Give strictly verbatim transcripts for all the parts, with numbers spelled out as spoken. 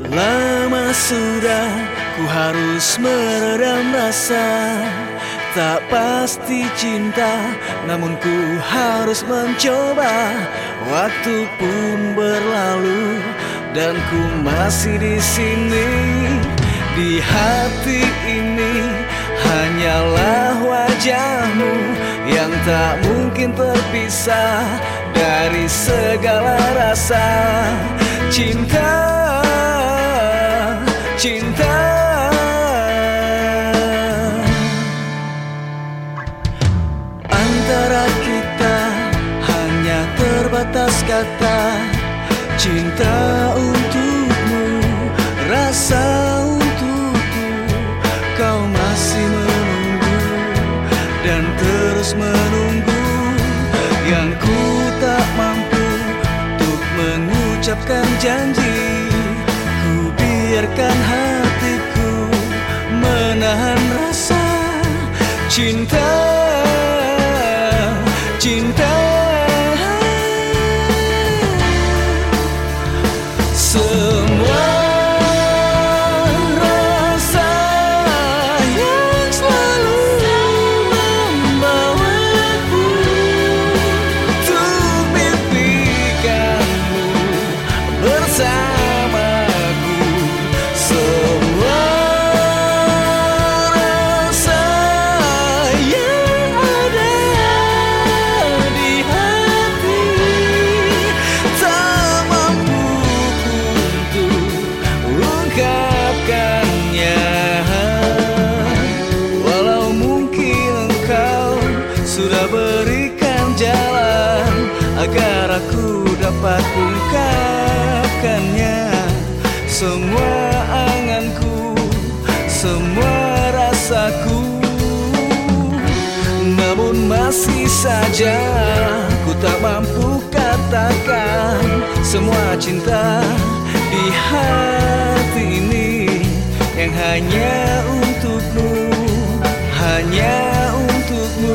Lama sudah ku harus meredam rasa. Tak pasti cinta, namun ku harus mencoba. Waktu pun berlalu dan ku masih di sini. Di hati ini hanyalah wajahmu yang tak mungkin terpisah dari segala rasa. Cinta, cinta, antara kita hanya terbatas kata. Cinta untukmu, rasa untukku. Kau masih menunggu dan terus menunggu. Yang ku tak mampu untuk mengucapkan janji, ku biarkan hatiku menahan rasa. Cinta, cinta, semua rasa yang selalu membawaku untuk mimpikanmu bersamaku. Semua rasa yang ada di hati tak mampu untuk ungkapkannya. Walau mungkin engkau sudah berikan jalan agar aku dapat ungkapkannya. Semua anganku, semua rasaku, namun masih saja ku tak mampu katakan semua cinta di hati ini yang hanya untukmu, hanya untukmu.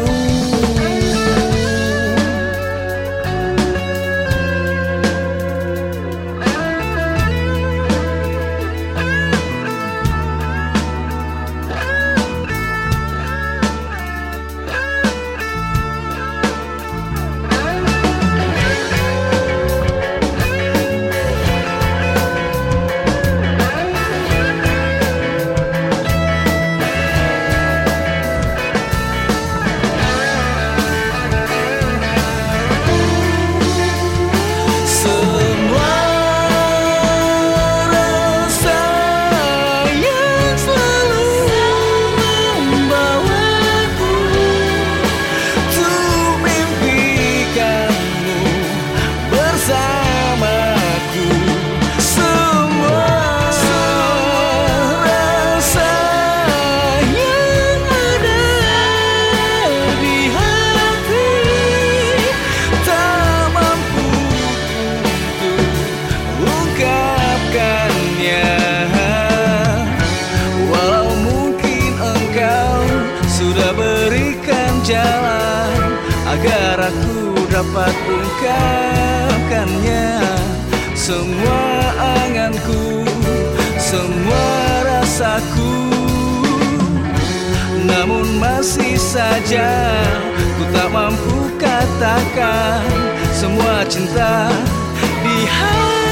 Jalan agar aku dapat ungkapkannya. Semua anganku, semua rasaku, namun masih saja ku tak mampu katakan semua cinta di hati.